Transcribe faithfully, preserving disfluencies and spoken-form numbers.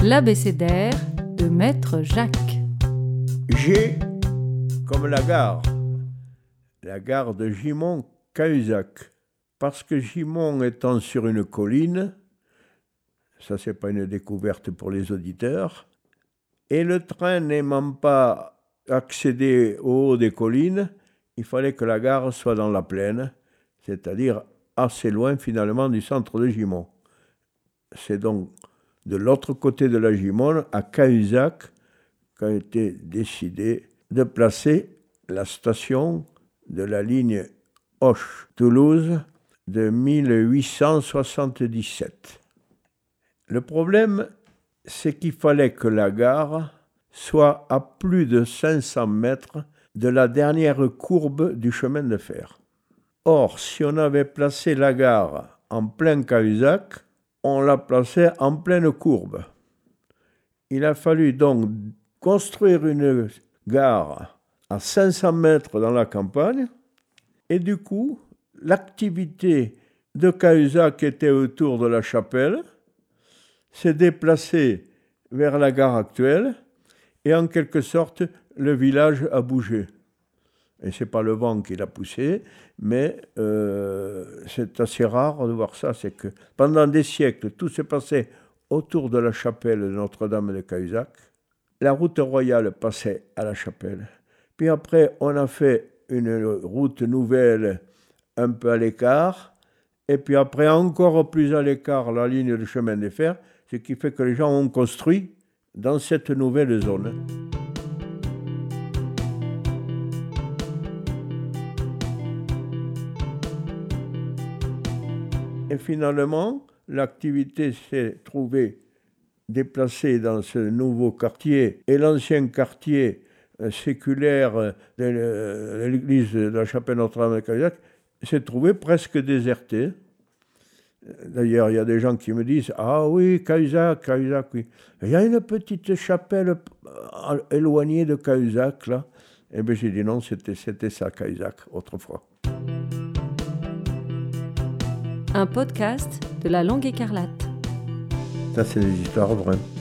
L'abécédaire de Maître Jacques. G comme la gare, la gare de Gimont-Cahuzac. Parce que Gimont étant sur une colline, ça c'est pas une découverte pour les auditeurs, et le train n'aimant pas accéder au haut des collines, il fallait que la gare soit dans la plaine, c'est-à-dire assez loin finalement du centre de Gimont. C'est donc de l'autre côté de la Gimone, à Cahuzac, qu'a été décidé de placer la station de la ligne Auch-Toulouse de mille huit cent soixante-dix-sept. Le problème, c'est qu'il fallait que la gare soit à plus de cinq cents mètres de la dernière courbe du chemin de fer. Or, si on avait placé la gare en plein Cahuzac, on la plaçait en pleine courbe. Il a fallu donc construire une gare à cinq cents mètres dans la campagne, et du coup, l'activité de Cahuzac qui était autour de la chapelle s'est déplacée vers la gare actuelle, et en quelque sorte, le village a bougé. Et ce n'est pas le vent qui l'a poussé, mais euh, c'est assez rare de voir ça. C'est que pendant des siècles, tout s'est passé autour de la chapelle de Notre-Dame de Cahuzac. La route royale passait à la chapelle. Puis après, on a fait une route nouvelle un peu à l'écart. Et puis après, encore plus à l'écart, la ligne de chemin de fer, ce qui fait que les gens ont construit dans cette nouvelle zone. Et finalement, l'activité s'est trouvée déplacée dans ce nouveau quartier, et l'ancien quartier euh, séculaire euh, de, de l'église de la chapelle Notre-Dame de Cahuzac s'est trouvé presque déserté. D'ailleurs, il y a des gens qui me disent « Ah oui, Cahuzac, Cahuzac, oui. » Il y a une petite chapelle éloignée de Cahuzac, là. Et bien j'ai dit non, c'était, c'était ça, Cahuzac, autrefois. Un podcast de La Langue Écarlate. Ça, c'est des histoires vraies.